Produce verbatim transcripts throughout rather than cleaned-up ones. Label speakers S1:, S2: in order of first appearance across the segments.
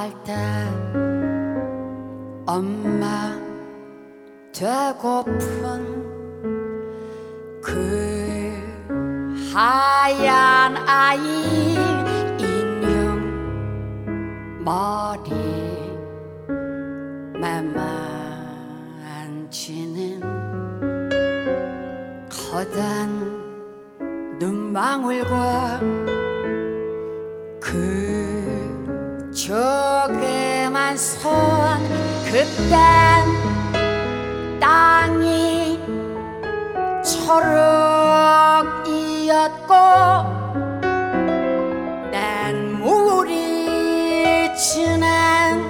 S1: 날 때 엄마 되고픈 그 하얀 아이 인형 머리 만만치는 거단 눈망울과 그 조그만 손 그땐 땅이 초록이었고 냇물이 지난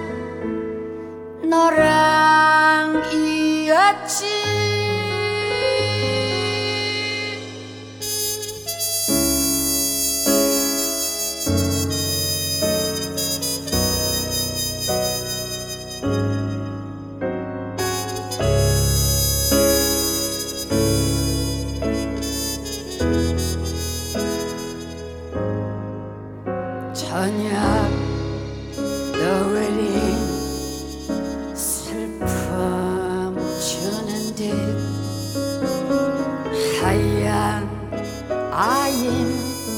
S1: 노랑이었지. 저녁 노을이 슬픔 주는 듯 하얀 아인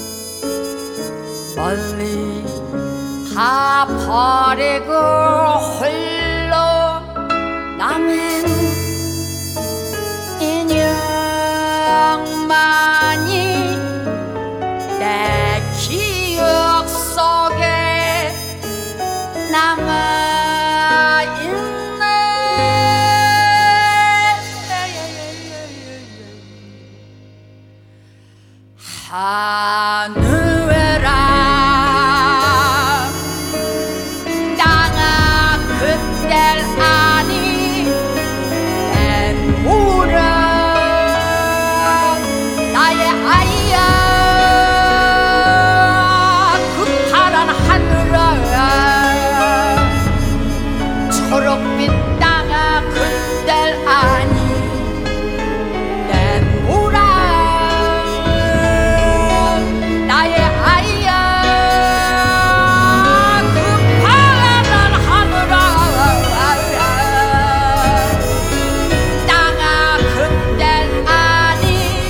S1: 멀리 다 버리고 홀로 남은 인형만이 내 기억 속에 남아있네. 하늘에라 땅아 그댈 아니 냇물아 나의 아이야. 그 파란 하늘아 초록빛 땅아 그댈 아니 냇물아 나의 아이야. 그 파란 하늘아 땅아 그댈 아니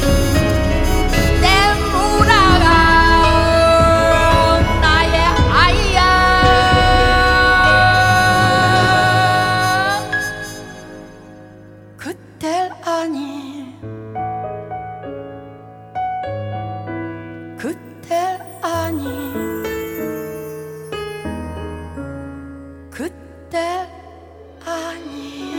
S1: 냇물아 나의 아이야. 그댈 아니 그댈 아니 그댈 아니